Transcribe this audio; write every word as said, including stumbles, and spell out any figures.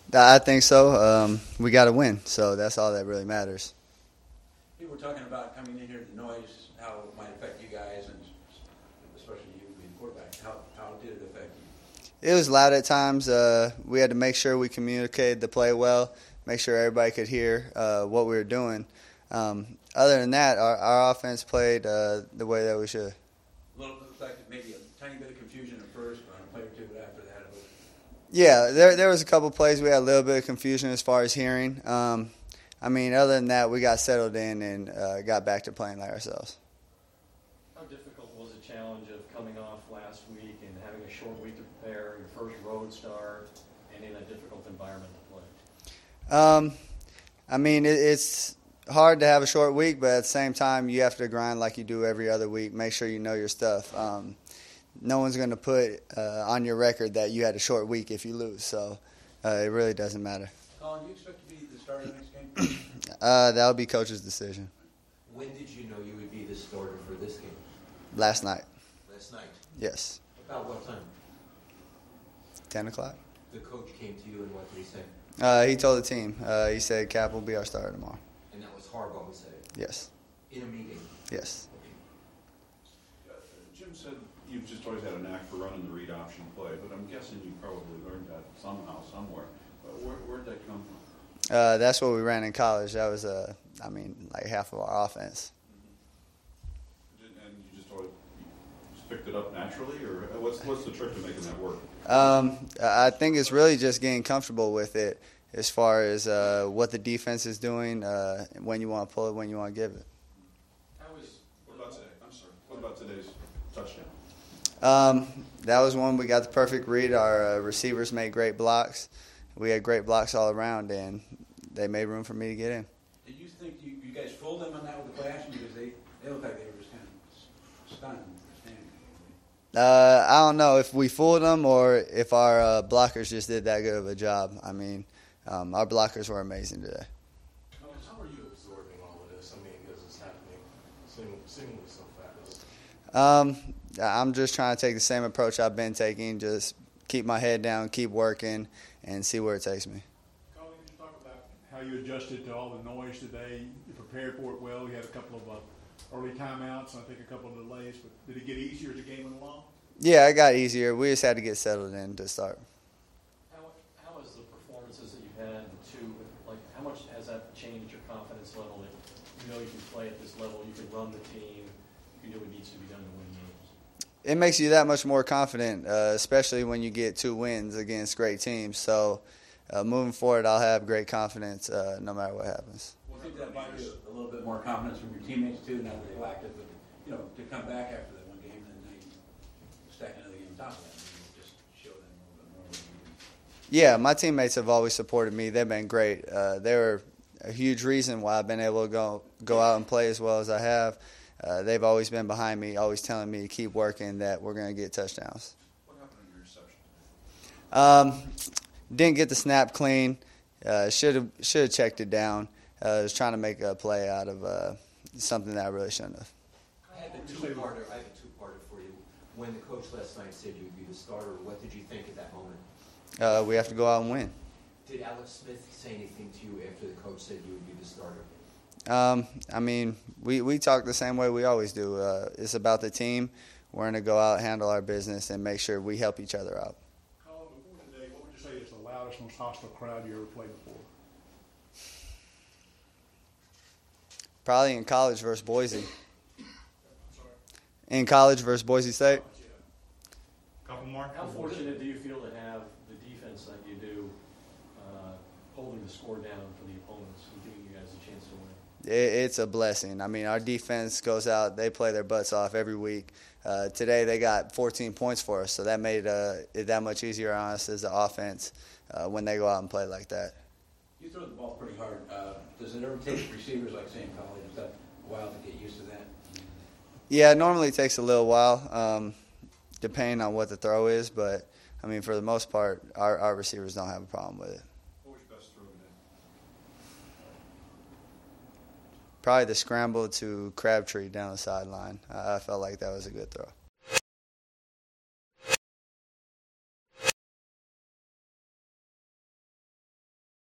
I think so. Um, we got to win, so that's all that really matters. People were talking about coming in here, the noise, how it might affect you guys, and especially you being quarterback. How, how did it affect you? It was loud at times. Uh, we had to make sure we communicated the play well, make sure everybody could hear uh, what we were doing. Um, other than that, our, our offense played uh, the way that we should. A little bit like maybe a tiny bit of confusion at first, on a play or two, but after that, it was. Yeah, there there was a couple plays we had a little bit of confusion as far as hearing. Um, I mean, other than that, we got settled in and uh, got back to playing like ourselves. How difficult was the challenge of coming off last week and having a short week to prepare, your first road start, and in a difficult environment to play? Um, I mean, it, it's hard to have a short week, but at the same time, you have to grind like you do every other week. Make sure you know your stuff. Um, no one's going to put uh, on your record that you had a short week if you lose, so uh, it really doesn't matter. Colin, do you expect to be the starter next game? Uh, that'll be coach's decision. When did you know you would be the starter for this game? Last night. Last night. Yes. About what time? ten o'clock. The coach came to you and what did he say? Uh, he told the team. Uh, he said Cap will be our starter tomorrow. And that was Harbaugh who said it? Yes. In a meeting? Yes. Uh, Jim said you've just always had a knack for running the read option play, but I'm guessing you probably learned that somehow, somewhere. But where, where'd that come from? Uh, that's what we ran in college. That was, uh, I mean, like half of our offense. Mm-hmm. And you just always you just picked it up naturally, or what's what's the trick to making that work? Um, I think it's really just getting comfortable with it as far as uh, what the defense is doing, uh, when you want to pull it, when you want to give it. How was, what about today? I'm sorry. What about today's touchdown? Um, that was one we got the perfect read. Our uh, receivers made great blocks. We had great blocks all around, and they made room for me to get in. Did you think you, you guys fooled them on that with the play action? Because they, they looked like they were just kind of stunned. Uh, I don't know if we fooled them or if our uh, blockers just did that good of a job. I mean, um, our blockers were amazing today. How are you absorbing all of this? I mean, because it's happening seemingly so fast. Um, I'm just trying to take the same approach I've been taking, just keep my head down, keep working, and see where it takes me. Colin, can you talk about how you adjusted to all the noise today? You prepared for it well. You had a couple of uh, early timeouts, and I think a couple of delays. But did it get easier as the game went along? Yeah, it got easier. We just had to get settled in to start. How, how has the performances that you've had, the two, like, how much has that changed your confidence level that you know you can play at this level, you can run the team, you can do what needs to be done to win games? It makes you that much more confident, uh, especially when you get two wins against great teams. So uh, moving forward, I'll have great confidence uh, no matter what happens. I think that might be a little bit more confidence from your teammates, too, now that they lacked it. But, you know, to come back after that one game and then they stack another game on top of that, maybe just show them a little bit more. Yeah, my teammates have always supported me. They've been great. Uh, they were a huge reason why I've been able to go go out and play as well as I have. Uh, they've always been behind me, always telling me to keep working, that we're going to get touchdowns. What happened to your reception? Um, didn't get the snap clean. Uh, should have should have checked it down. Uh, I was trying to make a play out of uh, something that I really shouldn't have. I have a two-parter. I have a two-parter for you. When the coach last night said you would be the starter, what did you think at that moment? Uh, we have to go out and win. Did Alex Smith say anything to you after the coach said you would be the starter? Um, I mean, we, we talk the same way we always do. Uh, it's about the team. We're going to go out, handle our business, and make sure we help each other out. Colin, before today, what would you say is the loudest, most hostile crowd you ever played before? Probably in college versus Boise. In college versus Boise State. Couple more? How fortunate do you feel to have the defense that you do, uh, holding the score down for the opponents and giving you guys a chance to win? It, it's a blessing. I mean, our defense goes out, they play their butts off every week. Uh, today they got fourteen points for us, so that made uh, it that much easier on us as the offense uh, when they go out and play like that. You throw the ball pretty hard. Uh, does it ever take receivers, like say in college, is that a while to get used to that? Yeah, it normally takes a little while, um, depending on what the throw is. But, I mean, for the most part, our, our receivers don't have a problem with it. What was your best throw today? Probably the scramble to Crabtree down the sideline. I, I felt like that was a good throw.